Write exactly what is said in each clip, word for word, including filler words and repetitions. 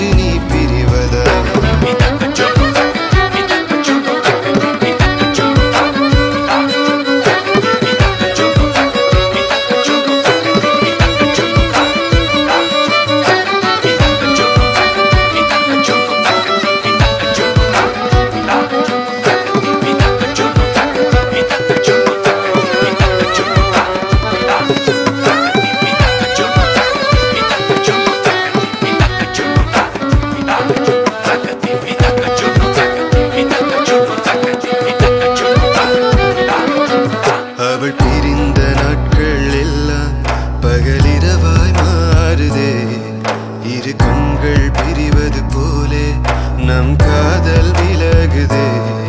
நீ பிரிவதா அவள் பிரிந்த நாட்கள் எல்லாம் பகலிரவாய் மாறுதே இரு கண்கள் பிரிவது போலே நம் காதல் விலகுதே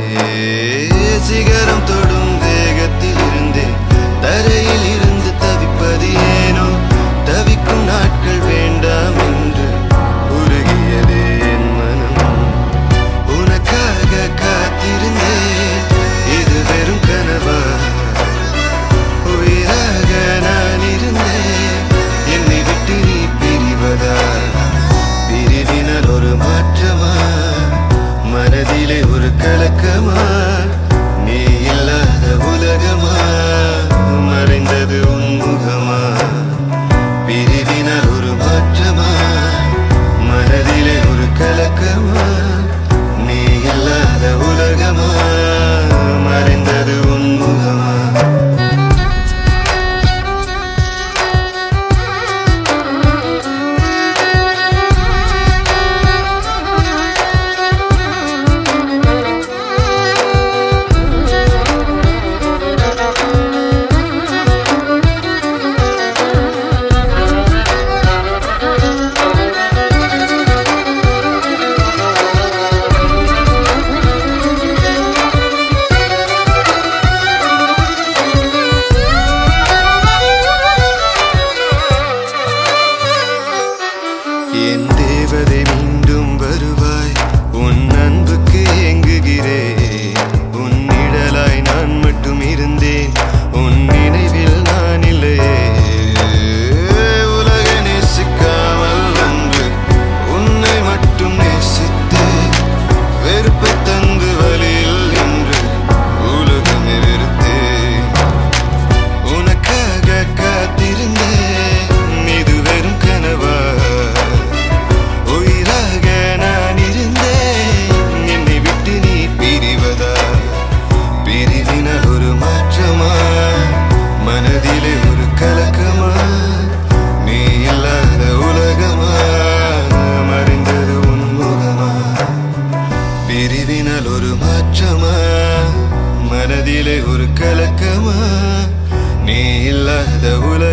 சிகரம் தொடும் தேகத்தில் இருந்தே தரையில் இருந்து தவிப்பது ஏனோ தவிக்கும் நாட்கள் வேண்டாம் என்று உருகியதே என் மனம் உனக்காக காத்திருந்தேன் இது வெறும் கனவா உயிராக நான் இருந்தேன் என்னை விட்டு நீ பிரிவதா பிரிவினால் ஒரு மாற்றமா மனதிலே ஒரு கலக்கமா நீ இல்லாத உலகமா மறைந்தது உன்முகமா பிரிவினால் ஒரு மாற்றமா மனதிலே ஒரு கலக்கமா நீ இல்லாத உலகமா மறைந்தது உன்முகமா என் தேவதை மீண்டும் வருவாய் உன் அன்புக்கு ஏங்குகிறேன் உன் நிழலாய் நான் மட்டும் இருந்தேன் உன் நினைவில் நான் இல்லையே உலக நேசிக்காமல் அன்று உன்னை மட்டும் நேசித்தேன் வெறுப்பை தந்து வழியில் நின்று உலகமே வெறுத்தேன் உனக்காக காத்திருந்தேன் இது வெறும் கனவா உயிராக நான் இருந்தேன் என்னை விட்டு நீ பிரிவதா பிரிவினால் ஒரு மாற்றமா மனதிலே ஒரு கலக்கமா நீ இல்லாத உலகமா மறைந்தது உன்முகமா பிரிவினால் ஒரு மாற்றமா மனதிலே ஒரு கலக்கமா நீ இல்லாத உலக